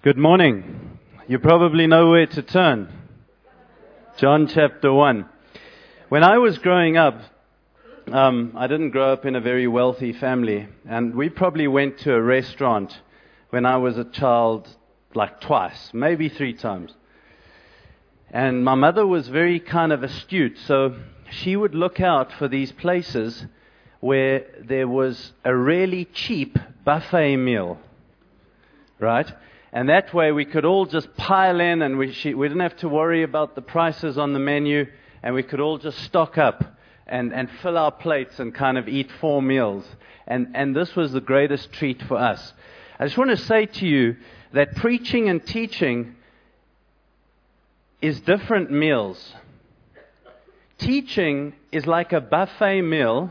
Good morning. You probably know where to turn. John chapter 1. When I was growing up, I didn't grow up in a very wealthy family, and we probably went to a restaurant when I was a child like twice, maybe 3 times. And my mother was very kind of astute, so she would look out for these places where there was a really cheap buffet meal, right? And that way we could all just pile in, and we didn't have to worry about the prices on the menu, and we could all just stock up and fill our plates and kind of eat 4 meals. And this was the greatest treat for us. I just want to say to you that preaching and teaching is different meals. Teaching is like a buffet meal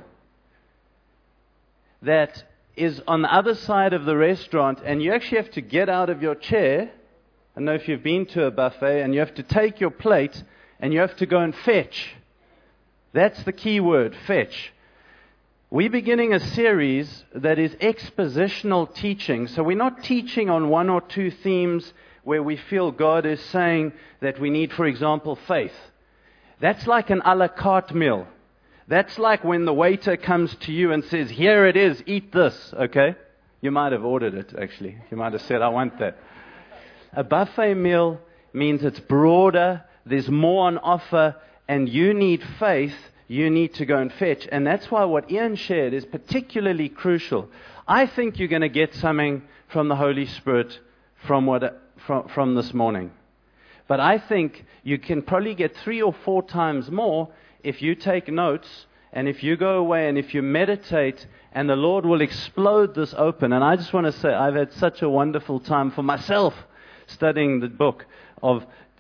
that is on the other side of the restaurant, and you actually have to get out of your chair. I don't know if you've been to a buffet, and you have to take your plate and you have to go and fetch. That's the key word, fetch. We're beginning a series that is expositional teaching. So we're not teaching on 1 or 2 themes where we feel God is saying that we need, for example, faith. That's like an a la carte meal. That's like when the waiter comes to you and says, "Here it is, eat this," okay? You might have ordered it, actually. You might have said, "I want that." A buffet meal means it's broader, there's more on offer, and you need faith, you need to go and fetch. And that's why what Ian shared is particularly crucial. I think you're going to get something from the Holy Spirit from this morning. But I think you can probably get 3 or 4 times more if you take notes, and if you go away, and if you meditate, and the Lord will explode this open. And I just want to say, I've had such a wonderful time for myself studying the book of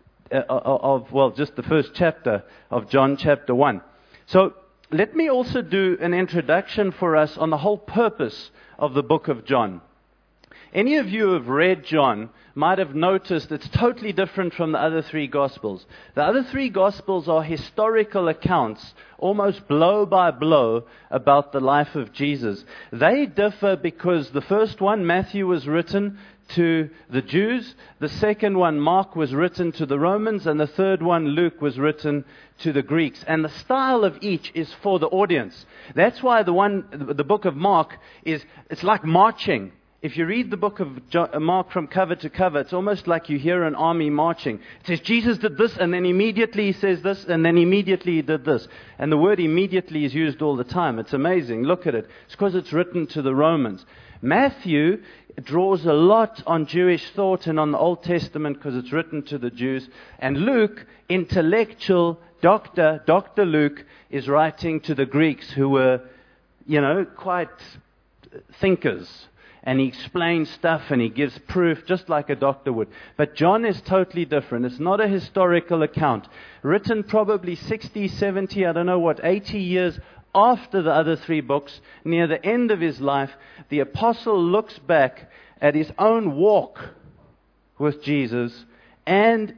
just the first chapter of John chapter 1. So let me also do an introduction for us on the whole purpose of the book of John. Any of you who have read John might have noticed it's totally different from the other 3 Gospels. The other 3 Gospels are historical accounts, almost blow by blow, about the life of Jesus. They differ because the first one, Matthew, was written to the Jews. The second one, Mark, was written to the Romans. And the third one, Luke, was written to the Greeks. And the style of each is for the audience. That's why the book of Mark it's like marching. If you read the book of Mark from cover to cover, it's almost like you hear an army marching. It says, Jesus did this, and then immediately he says this, and then immediately he did this. And the word immediately is used all the time. It's amazing. Look at it. It's because it's written to the Romans. Matthew draws a lot on Jewish thought and on the Old Testament because it's written to the Jews. And Luke, intellectual Dr. Luke, is writing to the Greeks who were, quite thinkers. And he explains stuff and he gives proof just like a doctor would. But John is totally different. It's not a historical account. Written probably 60, 70, 80 years after the other 3 books, near the end of his life, the apostle looks back at his own walk with Jesus and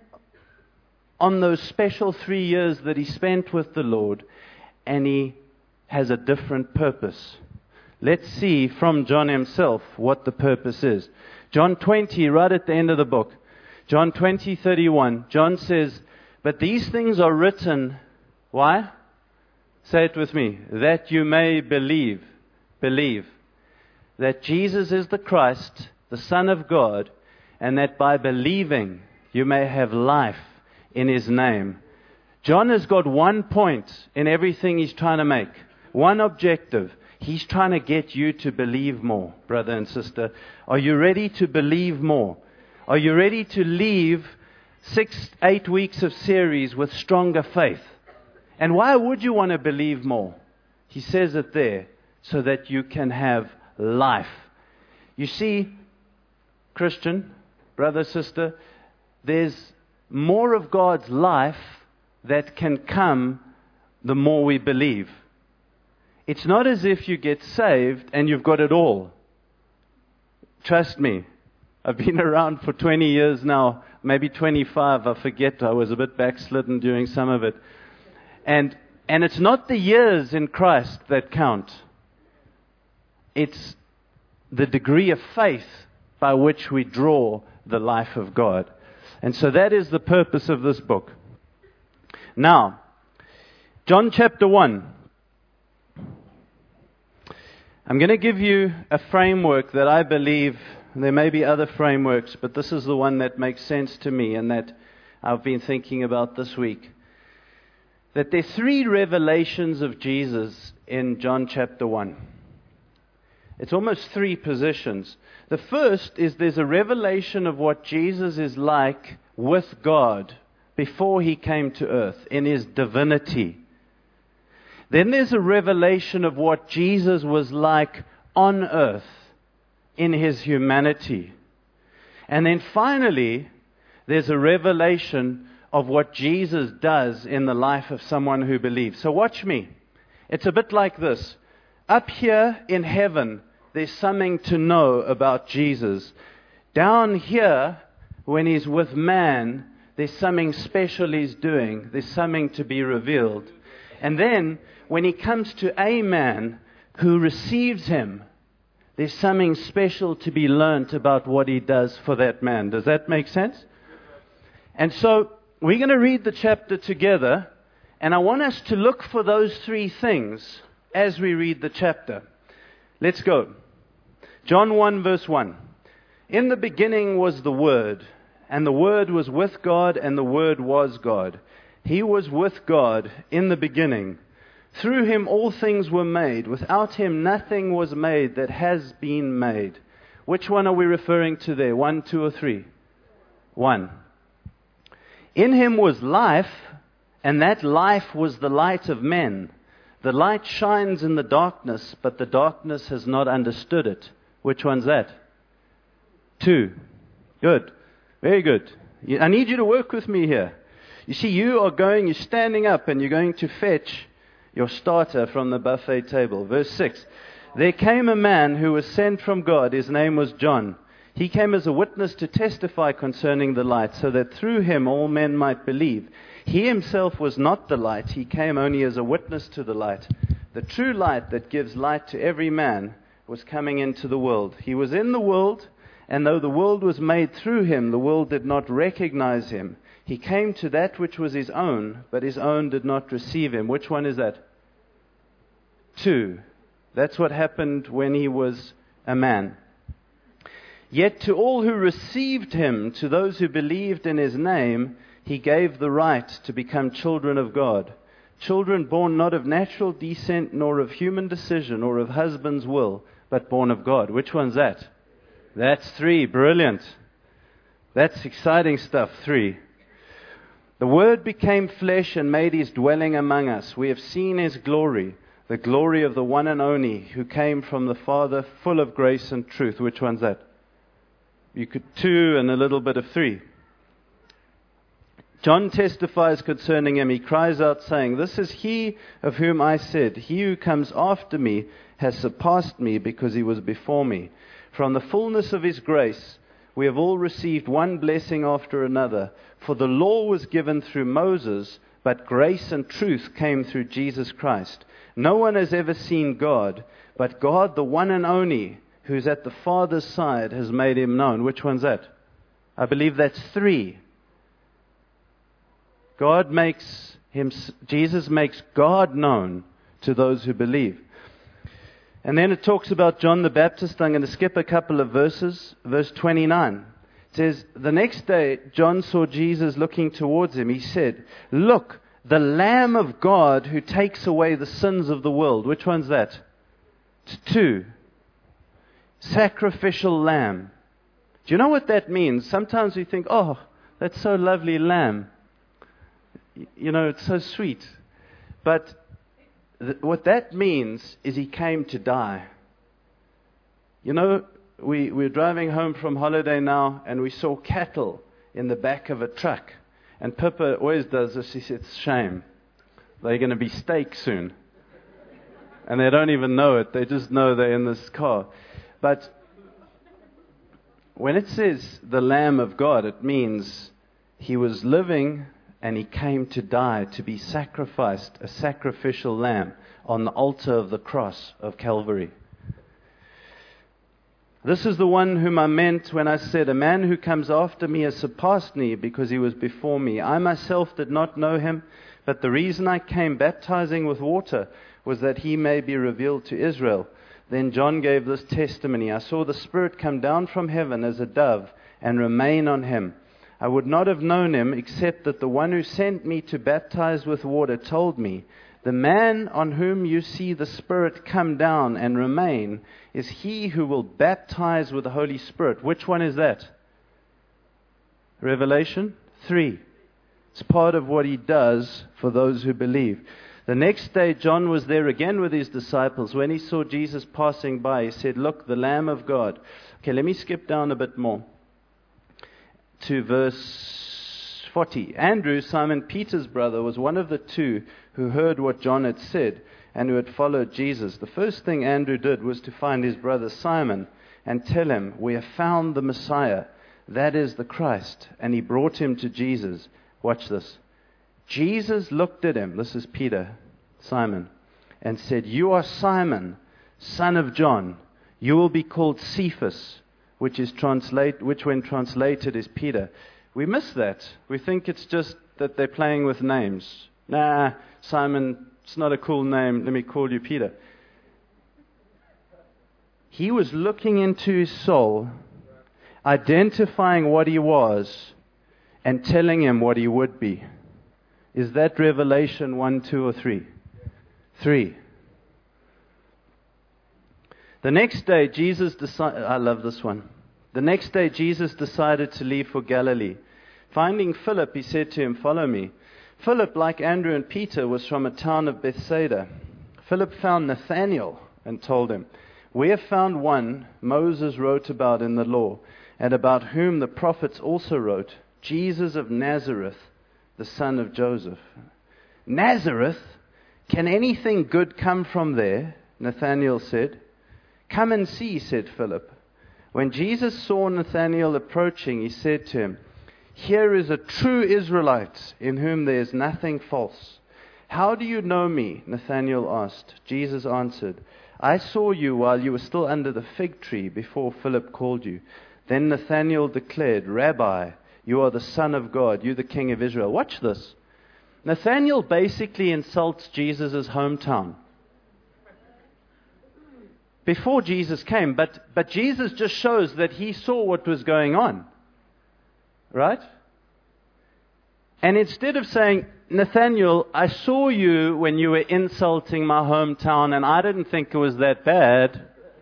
on those special 3 years that he spent with the Lord, and he has a different purpose. Let's see from John himself what the purpose is. John 20, right at the end of the book. John 20:31. John says, "But these things are written," why? Say it with me. "That you may believe." Believe. That Jesus is the Christ, the Son of God, and that by believing you may have life in His name. John has got one point in everything he's trying to make. One objective. He's trying to get you to believe more, brother and sister. Are you ready to believe more? Are you ready to leave 6-8 weeks of series with stronger faith? And why would you want to believe more? He says it there, so that you can have life. You see, Christian, brother, sister, there's more of God's life that can come the more we believe. It's not as if you get saved and you've got it all. Trust me. I've been around for 20 years now, maybe 25. I forget. I was a bit backslidden during some of it. And it's not the years in Christ that count. It's the degree of faith by which we draw the life of God. And so that is the purpose of this book. Now, John chapter 1. I'm going to give you a framework that I believe, there may be other frameworks, but this is the one that makes sense to me and that I've been thinking about this week. That there are 3 revelations of Jesus in John chapter 1. It's almost 3 positions. The first is there's a revelation of what Jesus is like with God before he came to earth in his divinity. Then there's a revelation of what Jesus was like on earth in his humanity. And then finally, there's a revelation of what Jesus does in the life of someone who believes. So watch me. It's a bit like this. Up here in heaven, there's something to know about Jesus. Down here, when he's with man, there's something special he's doing. There's something to be revealed. And then, when he comes to a man who receives him, there's something special to be learnt about what he does for that man. Does that make sense? And so, we're going to read the chapter together, and I want us to look for those 3 things as we read the chapter. Let's go. John 1 verse 1. In the beginning was the Word, and the Word was with God, and the Word was God. He was with God in the beginning. Through him all things were made. Without him nothing was made that has been made. Which one are we referring to there? 1, 2, or 3? 1. In him was life, and that life was the light of men. The light shines in the darkness, but the darkness has not understood it. Which one's that? 2. Good. Very good. I need you to work with me here. You see, you're standing up and you're going to fetch your starter from the buffet table. Verse 6. There came a man who was sent from God. His name was John. He came as a witness to testify concerning the light, so that through him all men might believe. He himself was not the light. He came only as a witness to the light. The true light that gives light to every man was coming into the world. He was in the world, and though the world was made through him, the world did not recognize him. He came to that which was his own, but his own did not receive him. Which one is that? 2. That's what happened when he was a man. Yet to all who received him, to those who believed in his name, he gave the right to become children of God. Children born not of natural descent, nor of human decision, or of husband's will, but born of God. Which one's that? That's 3. Brilliant. That's exciting stuff. 3. The Word became flesh and made his dwelling among us. We have seen his glory, the glory of the one and only, who came from the Father, full of grace and truth. Which one's that? You could 2 and a little bit of 3. John testifies concerning him. He cries out saying, "This is he of whom I said, he who comes after me has surpassed me because he was before me. From the fullness of his grace, we have all received one blessing after another. For the law was given through Moses, but grace and truth came through Jesus Christ. No one has ever seen God, but God, the one and only, who's at the Father's side, has made him known." Which one's that? I believe that's 3. Jesus makes God known to those who believe. And then it talks about John the Baptist. I'm going to skip a couple of verses. Verse 29. It says, the next day John saw Jesus looking towards him. He said, "Look, the Lamb of God who takes away the sins of the world." Which one's that? It's 2. Sacrificial lamb. Do you know what that means? Sometimes we think, oh, that's so lovely, lamb. You know, it's so sweet. But what that means is he came to die. You know, we're driving home from holiday now, and we saw cattle in the back of a truck. And Pippa always does this. He says, "Shame. They're going to be steak soon." And they don't even know it. They just know they're in this car. But when it says the Lamb of God, it means he was living and he came to die, to be sacrificed, a sacrificial lamb on the altar of the cross of Calvary. This is the one whom I meant when I said, a man who comes after me has surpassed me because he was before me. I myself did not know him, but the reason I came baptizing with water was that he may be revealed to Israel. Then John gave this testimony. I saw the Spirit come down from heaven as a dove and remain on him. I would not have known him except that the one who sent me to baptize with water told me, the man on whom you see the Spirit come down and remain is he who will baptize with the Holy Spirit. Which one is that? Revelation 3. It's part of what he does for those who believe. The next day, John was there again with his disciples. When he saw Jesus passing by, he said, look, the Lamb of God. Okay, let me skip down a bit more to verse 40. Andrew, Simon Peter's brother, was one of the two who heard what John had said and who had followed Jesus. The first thing Andrew did was to find his brother Simon and tell him, we have found the Messiah, that is the Christ. And he brought him to Jesus. Watch this. Jesus looked at him, this is Peter, Simon, and said, you are Simon, son of John. You will be called Cephas, which when translated is Peter. We miss that. We think it's just that they're playing with names. Nah, Simon, it's not a cool name. Let me call you Peter. He was looking into his soul, identifying what he was, and telling him what he would be. Is that Revelation 1, 2, or 3? 3. The next day, Jesus decided, I love this one. The next day, Jesus decided to leave for Galilee. Finding Philip, he said to him, follow me. Philip, like Andrew and Peter, was from a town of Bethsaida. Philip found Nathanael and told him, we have found one Moses wrote about in the law, and about whom the prophets also wrote, Jesus of Nazareth, the son of Joseph. Nazareth? Can anything good come from there? Nathanael said. Come and see, said Philip. When Jesus saw Nathanael approaching, he said to him, here is a true Israelite in whom there is nothing false. How do you know me? Nathanael asked. Jesus answered, I saw you while you were still under the fig tree before Philip called you. Then Nathanael declared, Rabbi, you are the Son of God, you the King of Israel. Watch this. Nathanael basically insults Jesus' hometown before Jesus came, but Jesus just shows that he saw what was going on. Right? And instead of saying, Nathanael, I saw you when you were insulting my hometown and I didn't think it was that bad,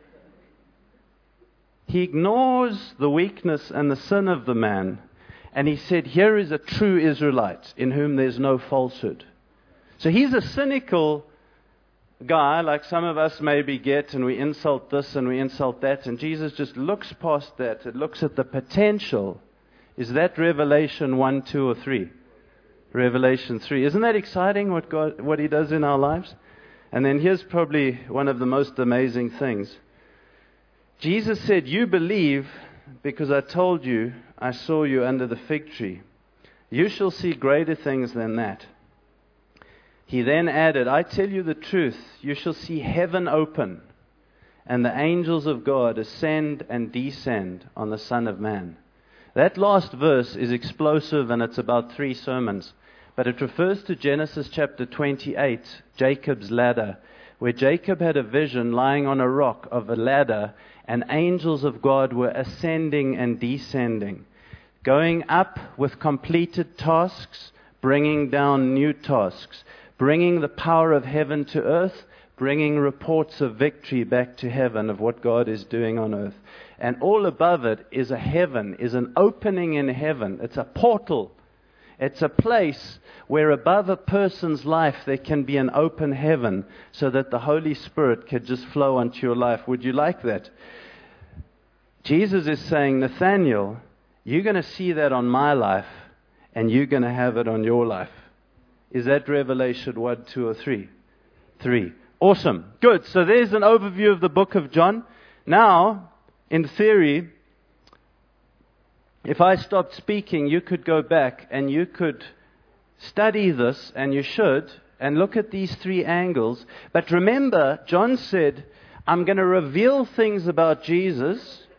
he ignores the weakness and the sin of the man. And he said, here is a true Israelite in whom there's no falsehood. So he's a cynical guy like some of us maybe get, and we insult this and we insult that. And Jesus just looks past that. It looks at the potential. Is that Revelation 1, 2, or 3? Revelation 3. Isn't that exciting what he does in our lives? And then here's probably one of the most amazing things. Jesus said, you believe because I told you I saw you under the fig tree. You shall see greater things than that. He then added, I tell you the truth, you shall see heaven open and the angels of God ascend and descend on the Son of Man. That last verse is explosive and it's about 3 sermons. But it refers to Genesis chapter 28, Jacob's ladder, where Jacob had a vision lying on a rock of a ladder, and angels of God were ascending and descending, going up with completed tasks, bringing down new tasks, bringing the power of heaven to earth, bringing reports of victory back to heaven of what God is doing on earth. And all above it is a heaven, is an opening in heaven. It's a portal. It's a place where above a person's life there can be an open heaven so that the Holy Spirit can just flow onto your life. Would you like that? Jesus is saying, Nathanael, you're going to see that on my life and you're going to have it on your life. Is that Revelation 1, 2, or 3? 3. Awesome. Good. So there's an overview of the book of John. Now, in theory, if I stopped speaking, you could go back and you could study this, and you should, and look at these 3 angles. But remember, John said, I'm going to reveal things about Jesus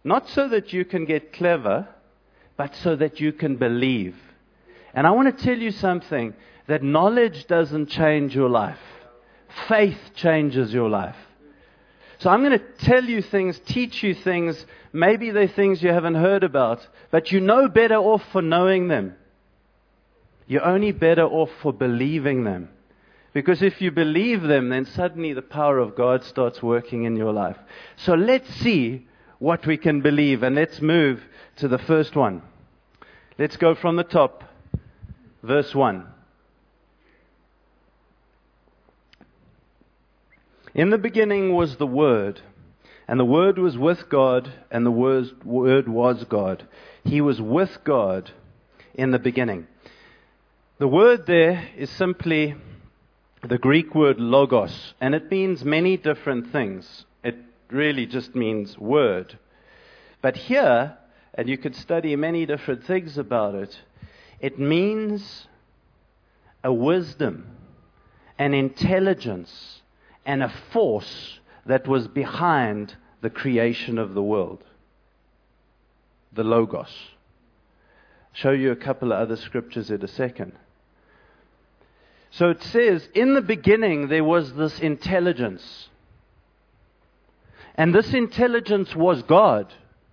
Not so that you can get clever, but so that you can believe. And I want to tell you something, that knowledge doesn't change your life. Faith changes your life. So I'm going to tell you things, teach you things, maybe they're things you haven't heard about, but you're no better off for knowing them. You're only better off for believing them. Because if you believe them, then suddenly the power of God starts working in your life. So let's see what we can believe, and let's move to the first one. Let's go from the top, verse 1. In the beginning was the Word, and the Word was with God, and the Word was God. He was with God in the beginning. The word there is simply the Greek word logos, and it means many different things. It really just means word. But here, and you could study many different things about it, it means a wisdom, an intelligence, and a force that was behind the creation of the world. The Logos. I'll show you a couple of other scriptures in a second. So it says, in the beginning there was this intelligence. And this intelligence was God.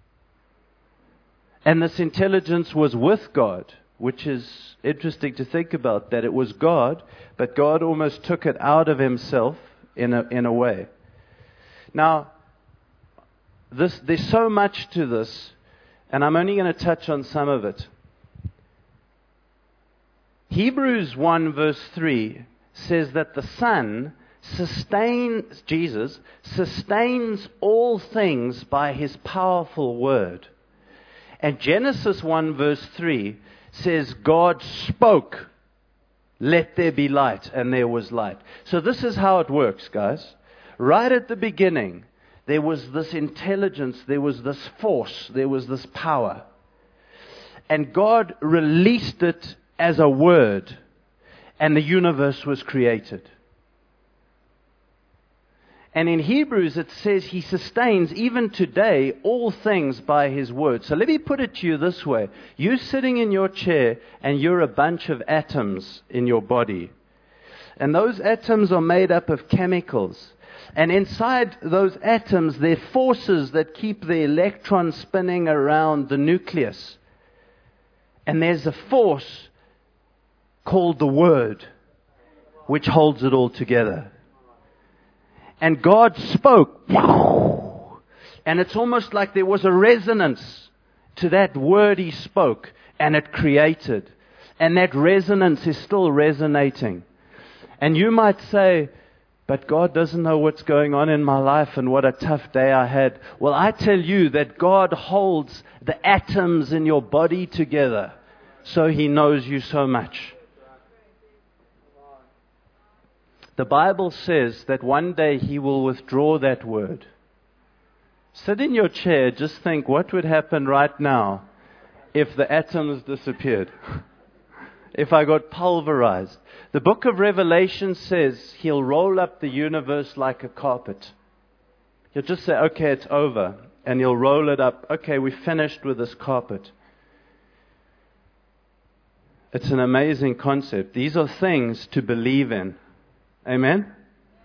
And this intelligence was with God, which is interesting to think about, that it was God, but God almost took it out of himself in a way. Now, there's so much to this, and I'm only going to touch on some of it. Hebrews 1 verse 3 says that the Son Jesus sustains all things by his powerful word. And Genesis 1 verse 3 says God spoke, let there be light, and there was light. So this is how it works, guys. Right at the beginning, there was this intelligence, there was this force, there was this power. And God released it as a word, and the universe was created. And in Hebrews it says he sustains even today all things by his word. So let me put it to you this way. You're sitting in your chair and you're a bunch of atoms in your body. And those atoms are made up of chemicals. And inside those atoms there are forces that keep the electrons spinning around the nucleus. And there's a force called the Word, which holds it all together. And God spoke. And it's almost like there was a resonance to that word he spoke, and it created. And that resonance is still resonating. And you might say, but God doesn't know what's going on in my life and what a tough day I had. Well, I tell you that God holds the atoms in your body together, so he knows you so much. The Bible says that one day he will withdraw that word. Sit in your chair, just think what would happen right now if the atoms disappeared. If I got pulverized. The book of Revelation says he'll roll up the universe like a carpet. He'll just say, okay, it's over. And he'll roll it up. Okay, we're finished with this carpet. It's an amazing concept. These are things to believe in. Amen?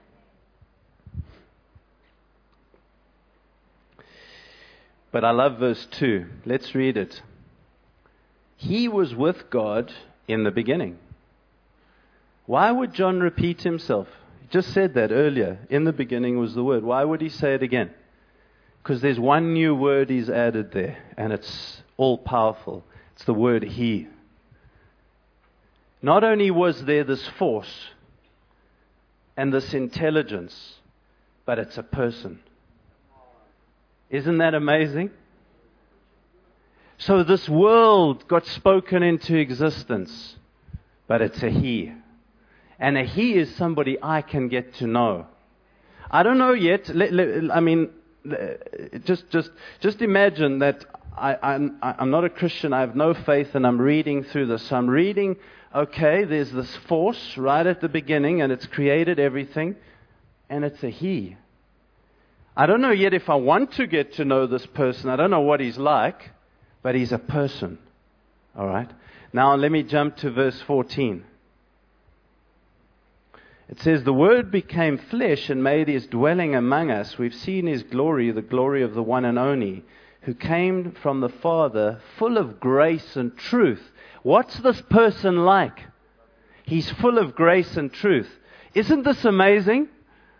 But I love verse 2. Let's read it. He was with God in the beginning. Why would John repeat himself? He just said that earlier. In the beginning was the Word. Why would he say it again? Because there's one new word he's added there, and it's all powerful. It's the word He. Not only was there this force and this intelligence, but it's a person. Isn't that amazing? So this world got spoken into existence, but it's a He. And a He is somebody I can get to know. I don't know yet. Just imagine that I'm not a Christian. I have no faith, and I'm reading through this. So I'm reading. Okay, there's this force right at the beginning, and it's created everything, and it's a He. I don't know yet if I want to get to know this person. I don't know what he's like, but he's a person. All right? Now let me jump to verse 14. It says, the Word became flesh and made his dwelling among us. We've seen his glory, the glory of the one and only, who came from the Father, full of grace and truth. What's this person like? He's full of grace and truth. Isn't this amazing?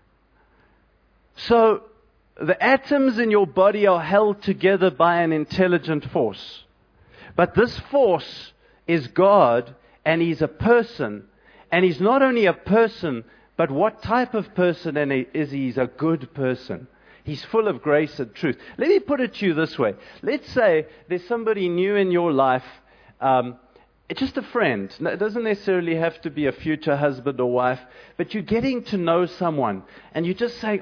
So, the atoms in your body are held together by an intelligent force. But this force is God, and he's a person. And he's not only a person, but what type of person is he? He's a good person. He's full of grace and truth. Let me put it to you this way. Let's say there's somebody new in your life, it's just a friend. It doesn't necessarily have to be a future husband or wife, but you're getting to know someone, and you're just saying,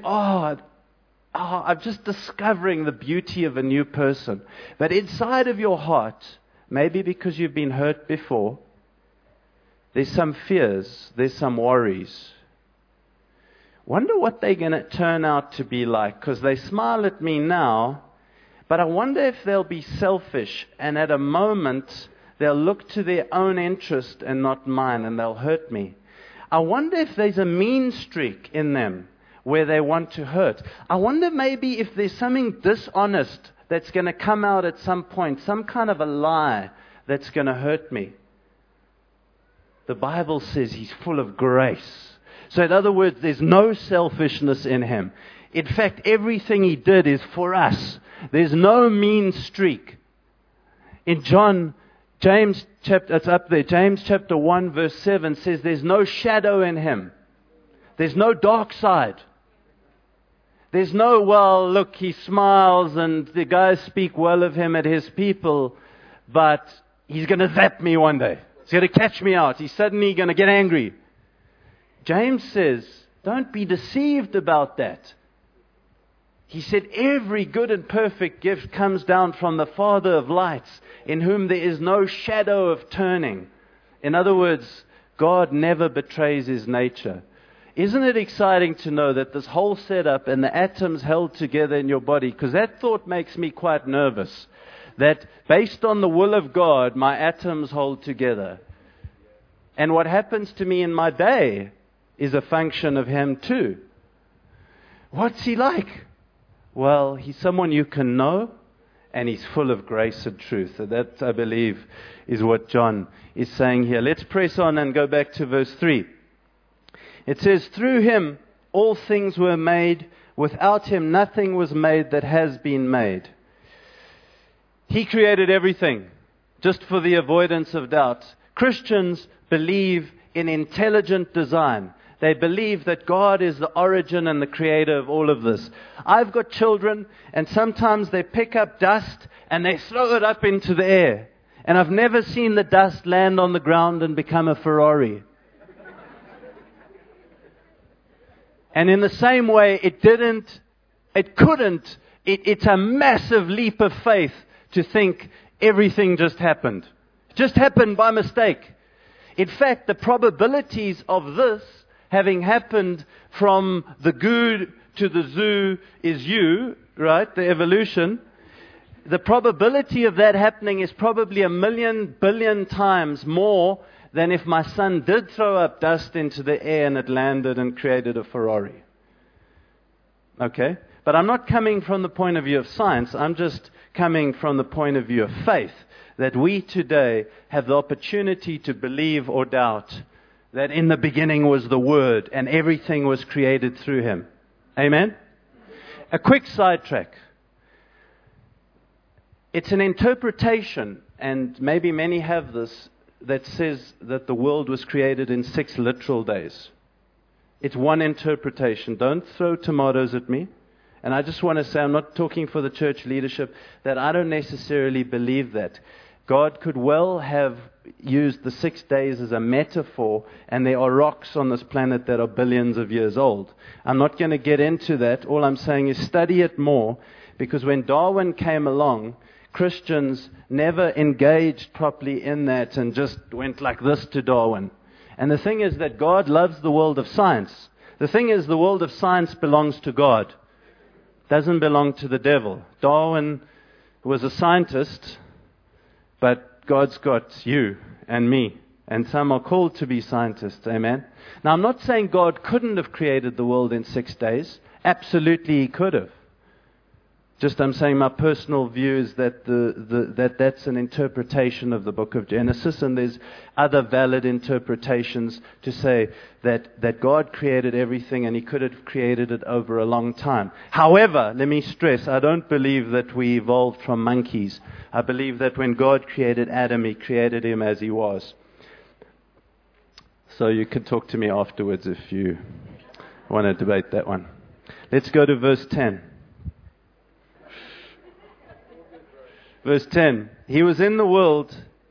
I'm just discovering the beauty of a new person. But inside of your heart, maybe because you've been hurt before, there's some fears, there's some worries. Wonder what they're going to turn out to be like, because they smile at me now, but I wonder if they'll be selfish, and at a moment they'll look to their own interest and not mine, and they'll hurt me. I wonder if there's a mean streak in them where they want to hurt. I wonder maybe if there's something dishonest that's going to come out at some point, some kind of a lie that's going to hurt me. The Bible says he's full of grace. So in other words, there's no selfishness in him. In fact, everything he did is for us. There's no mean streak. In James chapter 1 verse 7 says there's no shadow in him. There's no dark side. There's no, well, look, he smiles and the guys speak well of him at his people, but he's going to zap me one day. He's going to catch me out. He's suddenly going to get angry. James says, don't be deceived about that. He said, every good and perfect gift comes down from the Father of lights, in whom there is no shadow of turning. In other words, God never betrays his nature. Isn't it exciting to know that this whole setup and the atoms held together in your body, because that thought makes me quite nervous, that based on the will of God, my atoms hold together. And what happens to me in my day is a function of him too. What's he like? Well, he's someone you can know, and he's full of grace and truth. And that, I believe, is what John is saying here. Let's press on and go back to verse 3. It says, through him all things were made. Without him nothing was made that has been made. He created everything, just for the avoidance of doubt. Christians believe in intelligent design. They believe that God is the origin and the creator of all of this. I've got children, and sometimes they pick up dust and they throw it up into the air. And I've never seen the dust land on the ground and become a Ferrari. And in the same way, it's a massive leap of faith to think everything just happened. It just happened by mistake. In fact, the probabilities of this having happened from the goo to the zoo is you, right? The evolution. The probability of that happening is probably 1,000,000 billion times more than if my son did throw up dust into the air and it landed and created a Ferrari. Okay? But I'm not coming from the point of view of science. I'm just coming from the point of view of faith. That we today have the opportunity to believe or doubt that in the beginning was the Word and everything was created through him. Amen? A quick sidetrack. It's an interpretation, and maybe many have this, that says that the world was created in 6 literal days. It's one interpretation. Don't throw tomatoes at me. And I just want to say, I'm not talking for the church leadership, that I don't necessarily believe that. God could well have used the 6 days as a metaphor, and there are rocks on this planet that are billions of years old. I'm not going to get into that. All I'm saying is study it more, because when Darwin came along, Christians never engaged properly in that and just went like this to Darwin. And the thing is that God loves the world of science. The thing is, the world of science belongs to God. doesn't belong to the devil. Darwin was a scientist, but God's got you and me. And some are called to be scientists. Amen. Now, I'm not saying God couldn't have created the world in 6 days. Absolutely, He could have. Just I'm saying my personal view is that that's an interpretation of the book of Genesis, and there's other valid interpretations to say that God created everything and He could have created it over a long time. However, let me stress, I don't believe that we evolved from monkeys. I believe that when God created Adam, He created him as he was. So you can talk to me afterwards if you want to debate that one. Let's go to verse 10. Verse 10, He was in the world,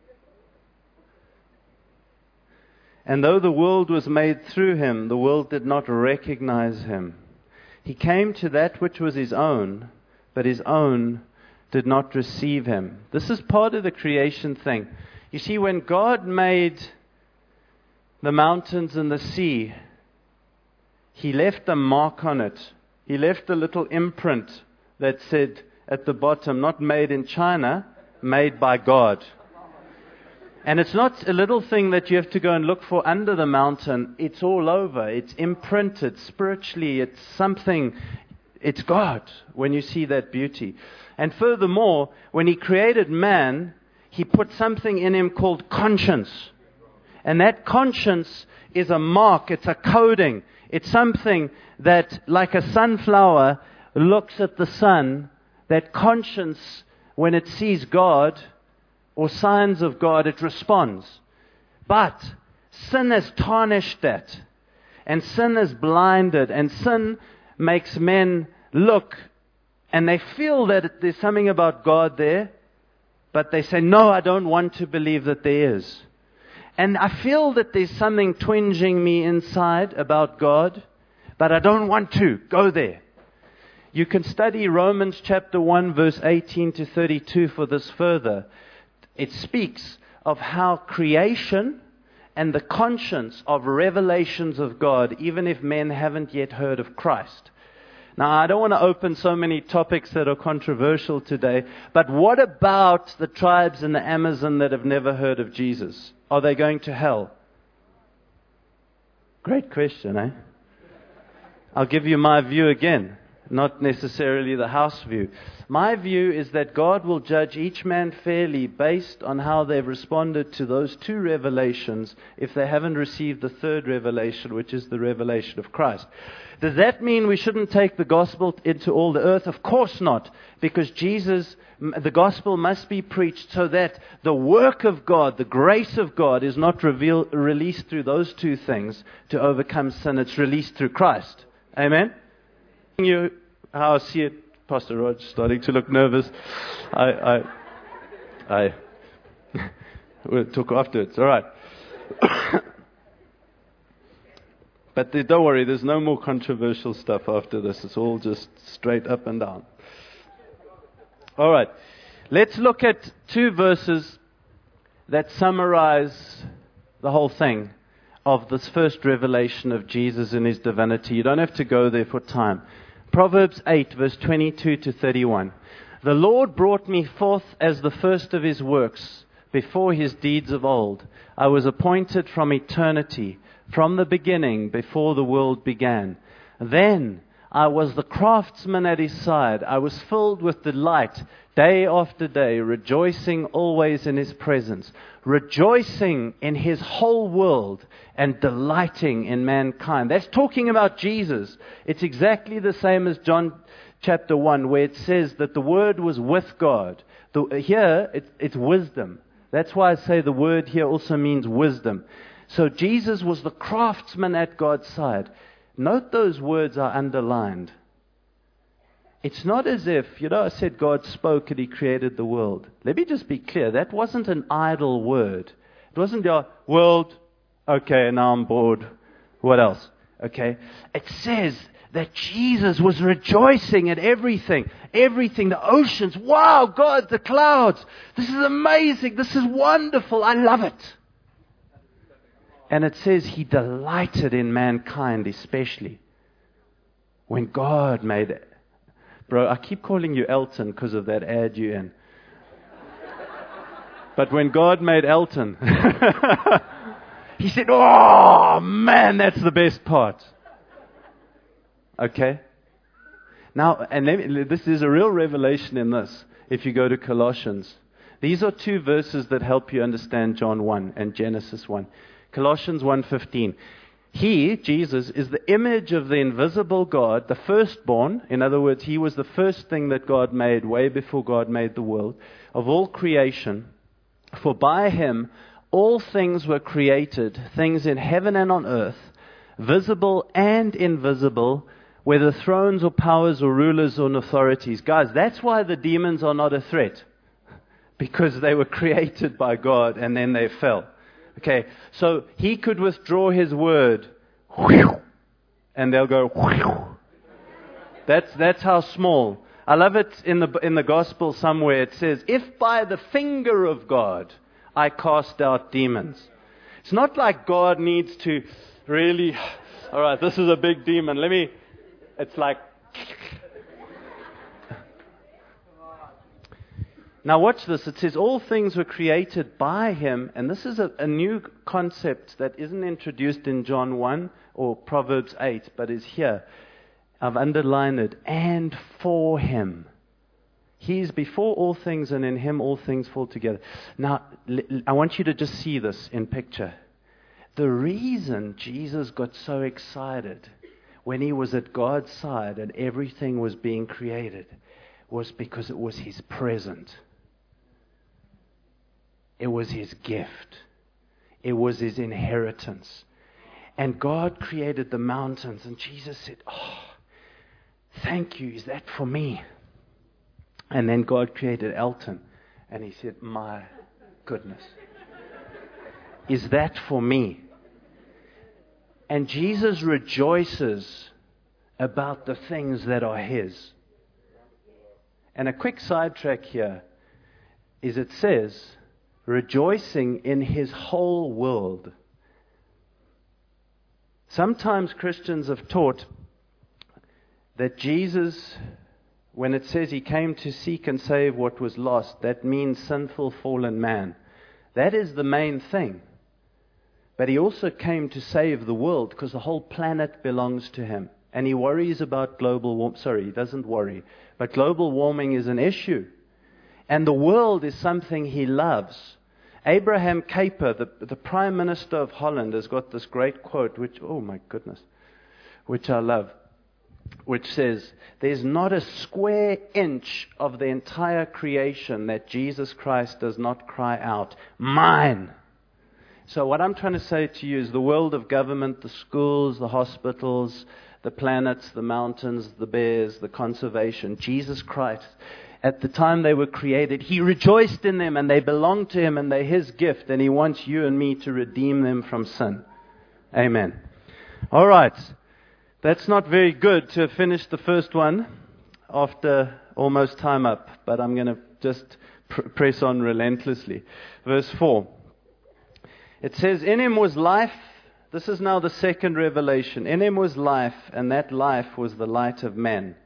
and though the world was made through Him, the world did not recognize Him. He came to that which was His own, but His own did not receive Him. This is part of the creation thing. You see, when God made the mountains and the sea, He left a mark on it. He left a little imprint that said, at the bottom, not made in China, made by God. And it's not a little thing that you have to go and look for under the mountain. It's all over. It's imprinted spiritually. It's something. It's God when you see that beauty. And furthermore, when He created man, He put something in him called conscience. And that conscience is a mark. It's a coding. It's something that, like a sunflower, looks at the sun. That conscience, when it sees God or signs of God, it responds. But sin has tarnished that. And sin has blinded. And sin makes men look and they feel that there's something about God there. But they say, no, I don't want to believe that there is. And I feel that there's something twinging me inside about God. But I don't want to go there. You can study Romans chapter 1 verse 18 to 32 for this further. It speaks of how creation and the conscience of revelations of God, even if men haven't yet heard of Christ. Now, I don't want to open so many topics that are controversial today, but what about the tribes in the Amazon that have never heard of Jesus? Are they going to hell? Great question, eh? I'll give you my view again. Not necessarily the house view. My view is that God will judge each man fairly based on how they've responded to those 2 revelations if they haven't received the 3rd revelation, which is the revelation of Christ. Does that mean we shouldn't take the gospel into all the earth? Of course not. Because the gospel must be preached so that the work of God, the grace of God, is not released through those 2 things to overcome sin. It's released through Christ. Amen? You how I see it, Pastor Rog, starting to look nervous. We'll talk afterwards. All right. But don't worry, there's no more controversial stuff after this. It's all just straight up and down. All right. Let's look at 2 verses that summarize the whole thing of this first revelation of Jesus in His divinity. You don't have to go there for time. Proverbs 8, verse 22 to 31. The Lord brought me forth as the first of His works, before His deeds of old. I was appointed from eternity, from the beginning, before the world began. Then I was the craftsman at His side. I was filled with delight, day after day, rejoicing always in His presence, rejoicing in His whole world, and delighting in mankind. That's talking about Jesus. It's exactly the same as John chapter 1, where it says that the Word was with God. Here, it's wisdom. That's why I say the word here also means wisdom. So Jesus was the craftsman at God's side. Note those words are underlined. It's not as if, I said God spoke and He created the world. Let me just be clear. That wasn't an idle word. It wasn't your world, okay, now I'm bored. What else? Okay. It says that Jesus was rejoicing at everything. Everything, the oceans. Wow, God, the clouds. This is amazing. This is wonderful. I love it. And it says He delighted in mankind especially. When God made Bro, I keep calling you Elton because of that ad you're in. But when God made Elton, He said, oh, man, that's the best part. Okay? Now, and this is a real revelation in this, if you go to Colossians. These are two verses that help you understand John 1 and Genesis 1. Colossians 1:15. He, Jesus, is the image of the invisible God, the firstborn. In other words, He was the first thing that God made way before God made the world, of all creation. For by Him all things were created, things in heaven and on earth, visible and invisible, whether thrones or powers or rulers or authorities. Guys, that's why the demons are not a threat. Because they were created by God and then they fell. Okay, so He could withdraw His word, and they'll go. That's how small. I love it in the gospel somewhere. It says, "If by the finger of God I cast out demons." It's not like God needs to really. All right, this is a big demon. It's like. Now watch this. It says all things were created by Him. And this is a new concept that isn't introduced in John 1 or Proverbs 8, but is here. I've underlined it. And for Him. He's before all things, and in Him all things fall together. Now, I want you to just see this in picture. The reason Jesus got so excited when He was at God's side and everything was being created was because it was His present. It was His gift. It was His inheritance. And God created the mountains. And Jesus said, oh, thank you. Is that for me? And then God created Elton. And He said, my goodness. Is that for me? And Jesus rejoices about the things that are His. And a quick sidetrack here is it says, rejoicing in His whole world. Sometimes Christians have taught that Jesus, when it says He came to seek and save what was lost, that means sinful, fallen man. That is the main thing. But He also came to save the world because the whole planet belongs to Him. And He worries about global warming. Sorry, He doesn't worry. But global warming is an issue. And the world is something He loves. Abraham Kuyper, the Prime Minister of Holland, has got this great quote, which, oh my goodness, which I love, which says, there's not a square inch of the entire creation that Jesus Christ does not cry out, mine. So what I'm trying to say to you is the world of government, the schools, the hospitals, the planets, the mountains, the bears, the conservation, Jesus Christ, at the time they were created, He rejoiced in them and they belong to Him and they're His gift, and He wants you and me to redeem them from sin. Amen. All right. That's not very good to have finished the first one after almost time up, but I'm going to just press on relentlessly. Verse 4. It says, in Him was life. This is now the second revelation. In Him was life, and that life was the light of men.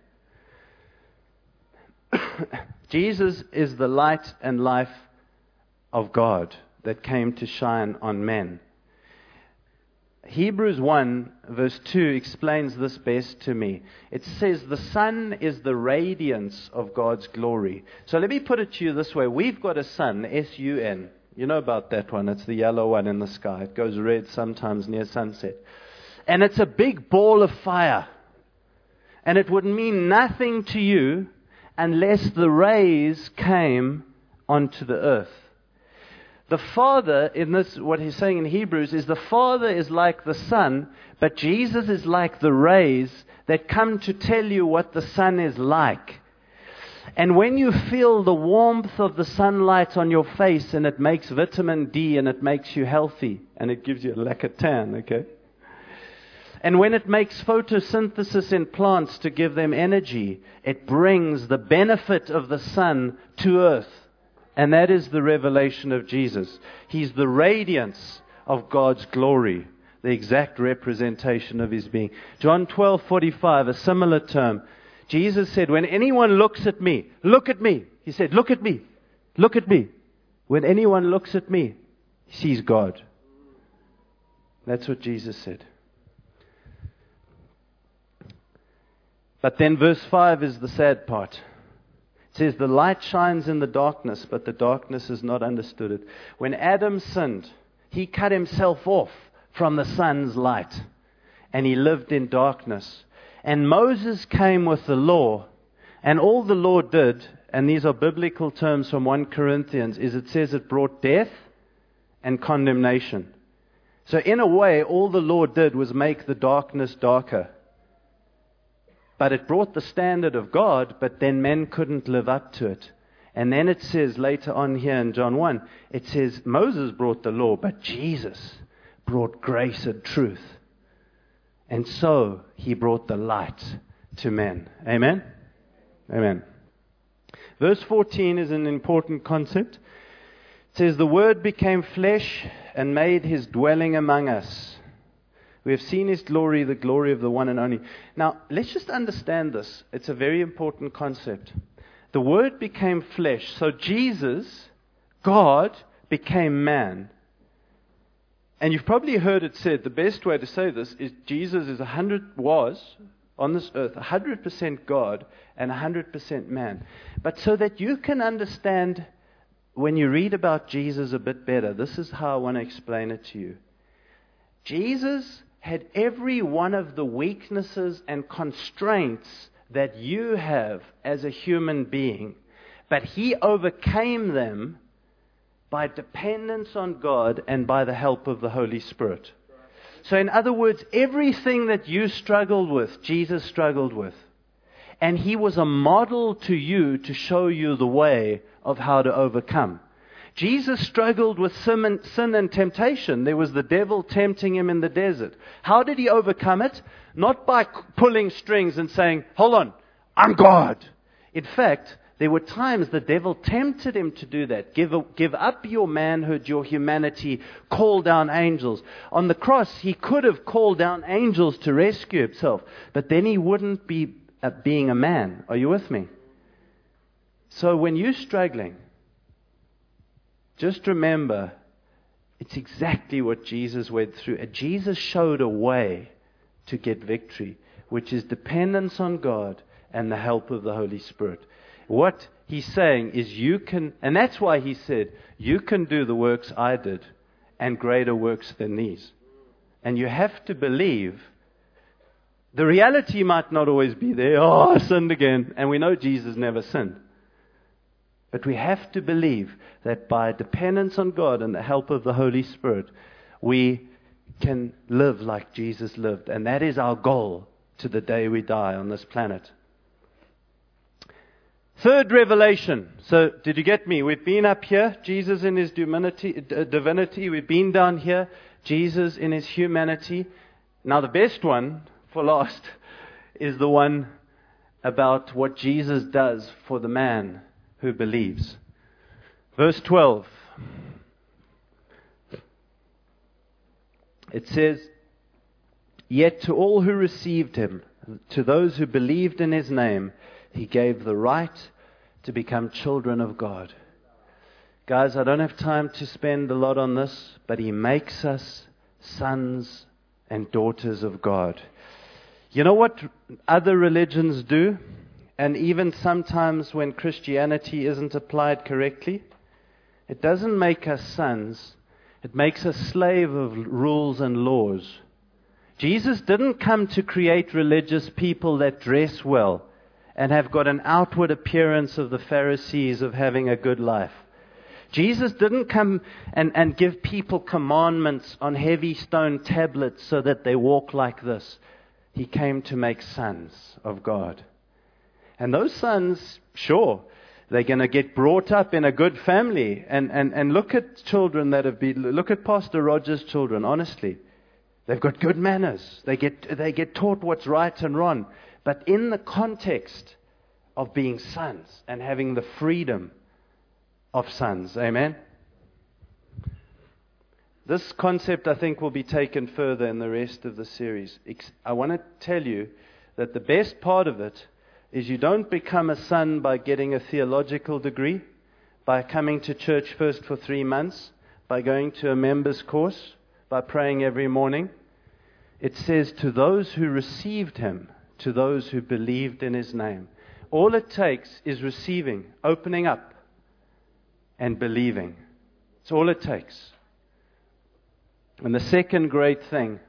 Jesus is the light and life of God that came to shine on men. Hebrews 1 verse 2 explains this best to me. It says the sun is the radiance of God's glory. So let me put it to you this way. We've got a sun, S-U-N. You know about that one. It's the yellow one in the sky. It goes red sometimes near sunset. And it's a big ball of fire. And it would mean nothing to you unless the rays came onto the earth. The Father, in this, what he's saying in Hebrews, is the Father is like the sun, but Jesus is like the rays that come to tell you what the sun is like. And when you feel the warmth of the sunlight on your face, and it makes vitamin D, and it makes you healthy, and it gives you like a tan, okay? And when it makes photosynthesis in plants to give them energy, it brings the benefit of the sun to earth. And that is the revelation of Jesus. He's the radiance of God's glory, the exact representation of His being. John 12:45, a similar term. Jesus said, when anyone looks at me, look at me. He said, look at me. Look at me. When anyone looks at me, he sees God. That's what Jesus said. But then verse 5 is the sad part. It says, the light shines in the darkness, but the darkness has not understood it. When Adam sinned, he cut himself off from the sun's light, and he lived in darkness. And Moses came with the law, and all the law did, and these are biblical terms from 1 Corinthians, is it says it brought death and condemnation. So in a way, all the law did was make the darkness darker. But it brought the standard of God, but then men couldn't live up to it. And then it says later on here in John 1, it says Moses brought the law, but Jesus brought grace and truth. And so he brought the light to men. Amen? Amen. Verse 14 is an important concept. It says, the Word became flesh and made his dwelling among us. We have seen his glory, the glory of the one and only. Now, let's just understand this. It's a very important concept. The Word became flesh. So Jesus, God, became man. And you've probably heard it said, the best way to say this is Jesus was on this earth 100% God and 100% man. But so that you can understand when you read about Jesus a bit better, this is how I want to explain it to you. Jesus had every one of the weaknesses and constraints that you have as a human being, but he overcame them by dependence on God and by the help of the Holy Spirit. So in other words, everything that you struggled with, Jesus struggled with. And he was a model to you to show you the way of how to overcome. Jesus struggled with sin and temptation. There was the devil tempting him in the desert. How did he overcome it? Not by pulling strings and saying, hold on, I'm God. In fact, there were times the devil tempted him to do that. Give up your manhood, your humanity, call down angels. On the cross, he could have called down angels to rescue himself, but then he wouldn't be being a man. Are you with me? So when you're struggling, just remember, it's exactly what Jesus went through. Jesus showed a way to get victory, which is dependence on God and the help of the Holy Spirit. What he's saying is you can, and that's why he said, you can do the works I did and greater works than these. And you have to believe. The reality might not always be there. Oh, I sinned again. And we know Jesus never sinned. But we have to believe that by dependence on God and the help of the Holy Spirit, we can live like Jesus lived. And that is our goal to the day we die on this planet. Third revelation. So, did you get me? We've been up here, Jesus in his divinity. We've been down here, Jesus in his humanity. Now, the best one for last is the one about what Jesus does for the man who believes. Verse 12. It says, yet to all who received him, to those who believed in his name, he gave the right to become children of God. Guys, I don't have time to spend a lot on this, but he makes us sons and daughters of God. You know what other religions do? And even sometimes when Christianity isn't applied correctly, it doesn't make us sons. It makes us slave of rules and laws. Jesus didn't come to create religious people that dress well and have got an outward appearance of the Pharisees of having a good life. Jesus didn't come and give people commandments on heavy stone tablets so that they walk like this. He came to make sons of God. And those sons, sure, they're going to get brought up in a good family. And look at children that have been, look at Pastor Roger's children, honestly. They've got good manners. They get taught what's right and wrong. But in the context of being sons and having the freedom of sons. Amen? This concept, I think, will be taken further in the rest of the series. I want to tell you that the best part of it is you don't become a son by getting a theological degree, by coming to church first for 3 months, by going to a members course, by praying every morning. It says, to those who received him, to those who believed in his name. All it takes is receiving, opening up, and believing. It's all it takes. And the second great thing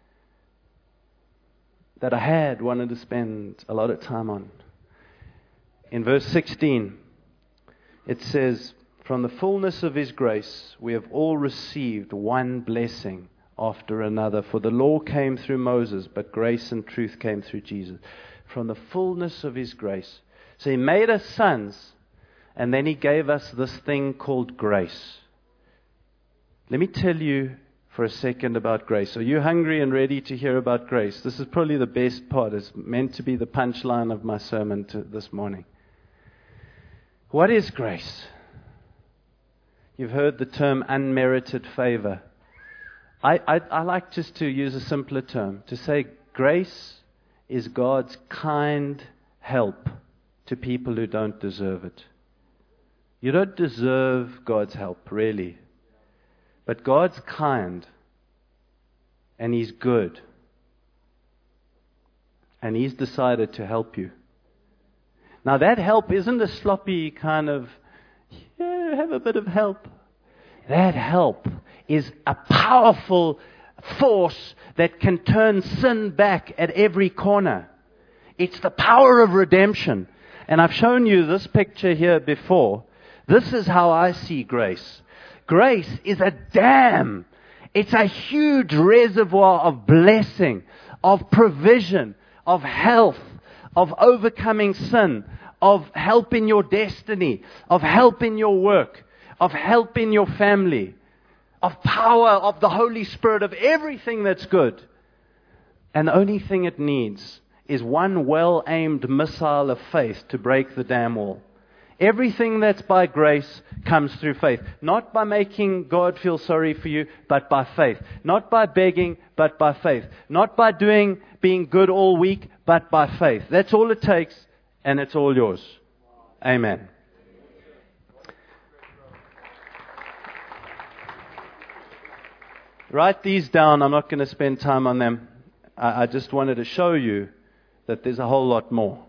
that I wanted to spend a lot of time on, in verse 16, it says, from the fullness of his grace, we have all received one blessing after another. For the law came through Moses, but grace and truth came through Jesus. From the fullness of his grace. So he made us sons, and then he gave us this thing called grace. Let me tell you for a second about grace. Are you hungry and ready to hear about grace? This is probably the best part. It's meant to be the punchline of my sermon this morning. What is grace? You've heard the term unmerited favor. I like just to use a simpler term, to say grace is God's kind help to people who don't deserve it. You don't deserve God's help, really. But God's kind, and He's good, and He's decided to help you. Now that help isn't a sloppy kind of, yeah, have a bit of help. That help is a powerful force that can turn sin back at every corner. It's the power of redemption. And I've shown you this picture here before. This is how I see grace. Grace is a dam. It's a huge reservoir of blessing, of provision, of health, of overcoming sin, of help in your destiny, of help in your work, of help in your family, of power of the Holy Spirit, of everything that's good. And the only thing it needs is one well-aimed missile of faith to break the dam wall. Everything that's by grace comes through faith. Not by making God feel sorry for you, but by faith. Not by begging, but by faith. Not by being good all week, but by faith. That's all it takes, and it's all yours. Amen. Write these down. I'm not going to spend time on them. I just wanted to show you that there's a whole lot more.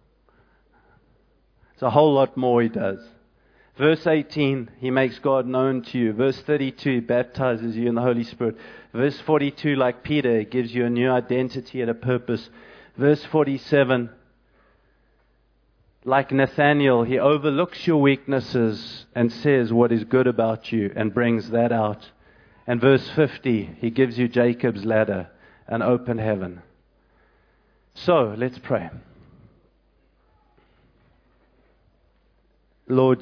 It's a whole lot more He does. Verse 18, He makes God known to you. Verse 32, He baptizes you in the Holy Spirit. Verse 42, like Peter, He gives you a new identity and a purpose. Verse 47, like Nathaniel, He overlooks your weaknesses and says what is good about you and brings that out. And verse 50, He gives you Jacob's ladder, an open heaven. So, let's pray. Lord,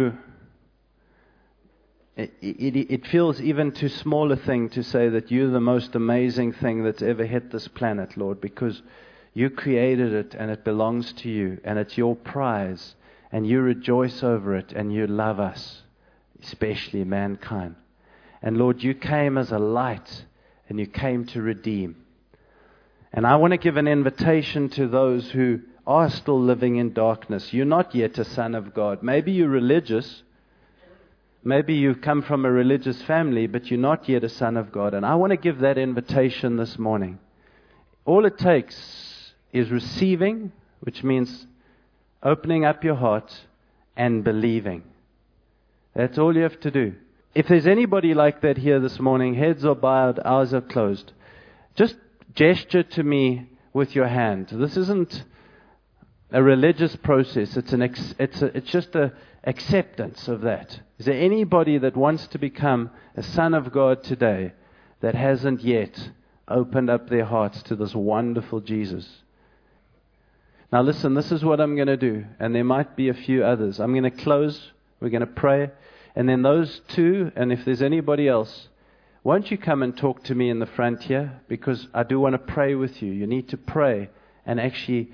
it feels even too small a thing to say that You're the most amazing thing that's ever hit this planet, Lord, because You created it and it belongs to You and it's Your prize and You rejoice over it and You love us, especially mankind. And Lord, You came as a light and You came to redeem. And I want to give an invitation to those who are still living in darkness. You're not yet a son of God. Maybe you're religious. Maybe you've come from a religious family, but you're not yet a son of God. And I want to give that invitation this morning. All it takes is receiving, which means opening up your heart and believing. That's all you have to do. If there's anybody like that here this morning, heads are bowed, eyes are closed, just gesture to me with your hand. This isn't a religious process. It's just a acceptance of that. Is there anybody that wants to become a son of God today that hasn't yet opened up their hearts to this wonderful Jesus? Now listen, this is what I'm going to do, and there might be a few others. I'm going to close. We're going to pray, and then those two, and if there's anybody else, won't you come and talk to me in the front here? Because I do want to pray with you. You need to pray and actually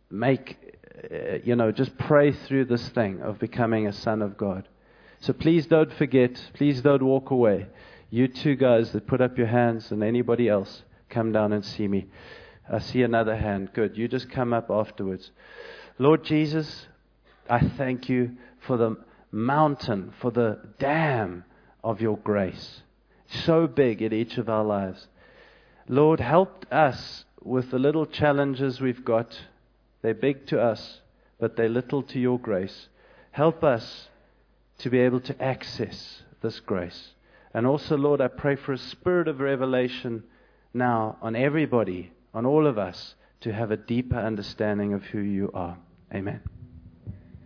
just pray through this thing of becoming a son of God. So please don't forget. Please don't walk away. You two guys that put up your hands and anybody else, come down and see me. I see another hand. Good. You just come up afterwards. Lord Jesus, I thank you for the mountain, for the dam of your grace. So big in each of our lives. Lord, help us with the little challenges we've got. They're big to us, but they're little to your grace. Help us to be able to access this grace. And also, Lord, I pray for a spirit of revelation now on everybody, on all of us, to have a deeper understanding of who you are. Amen.